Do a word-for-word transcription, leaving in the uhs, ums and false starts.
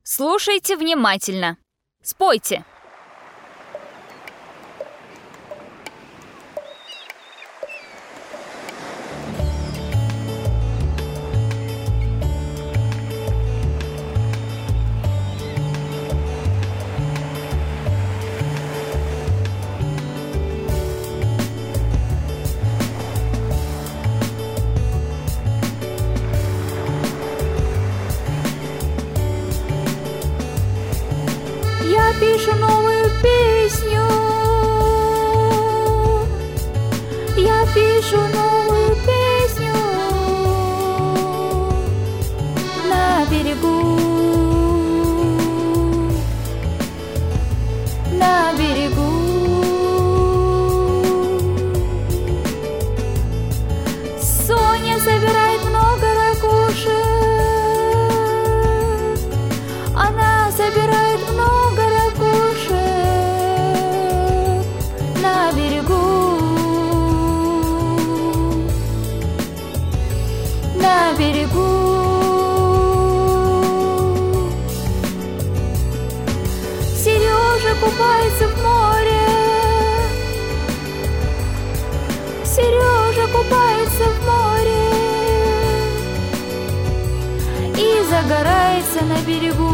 Слушайте внимательно. Спойте. Я пишу новую песню, я пишу новую песню на берегу, на берегу. Соня собирает много ракушек, она собирает много ракушек на берегу, на берегу. Сережа купается в море, Сережа купается в море и загорается на берегу.